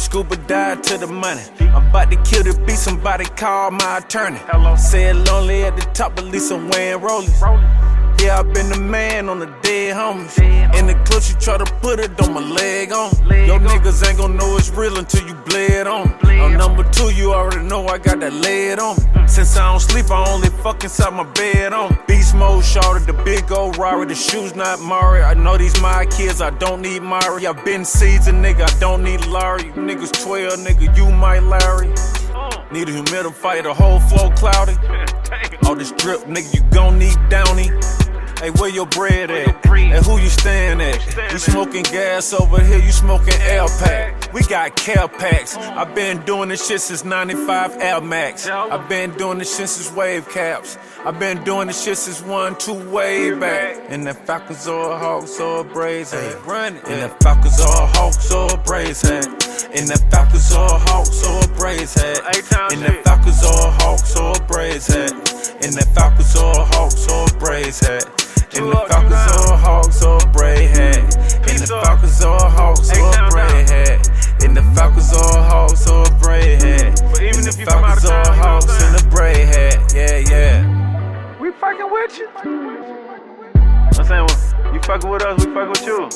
scuba dive to the money. I'm about to kill the beat, somebody call my attorney. Said lonely at the top, at least I'm wearing rollies. Yeah, I been the man on the dead homies. In the clutch, you try to put it on my leg on. Yo niggas ain't gon' know it's real until you bled on. I'm number 2, you already know I got that lead on. Since I don't sleep, I only fuck inside my bed on. Beast mode, shorty, the big old Rari, the shoes not Mari. I know these my kids, I don't need Mari. I been seasoned, nigga, I don't need Larry. You niggas 12, nigga, you might Larry. Need a humidifier, the whole floor cloudy. All this drip, nigga, you gon' need Downy. Hey, where your bread at? And who you stayin' at? You smoking gas over here, you smoking Air Pack. We got care packs. I been doing this shit since 95 Air Max. I been doing this shit since wave caps. I been doing this shit since 1-2 way back. And the Falcons or Hawks or Braves hat. And the Falcons or Hawks or Braves hat. And the Falcons or Hawks or Braves hat. And the Falcons or Hawks or Braves hat. And the Falcons or Hawks or Braves hat. In the Falcons or Hawks or Braves hat. In the Falcons or Hawks or Braves hat. In the Falcons or Hawks or Braves hat. In the Falcons or Hawks in the Braves hat. Yeah. We fucking with you. I'm saying, well, you fucking with us, we fucking with you.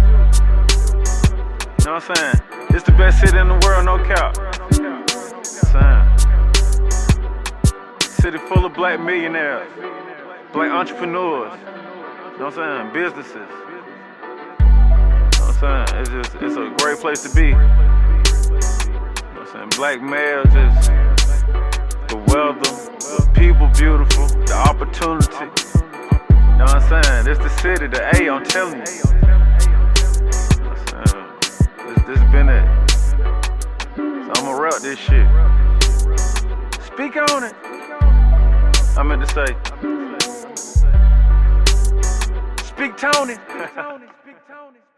You know what I'm saying? It's the best city in the world, no cap. City full of black millionaires, black entrepreneurs. You know what I'm saying? Businesses. You know what I'm saying? It's a great place to be. You know what I'm saying? Black males, just the weather, the people beautiful, the opportunity. You know what I'm saying? This the city, the A, I'm telling you. You know what I'm saying? This been it. So I'ma rep this shit. Speak on it. I meant to say. Speak Tony.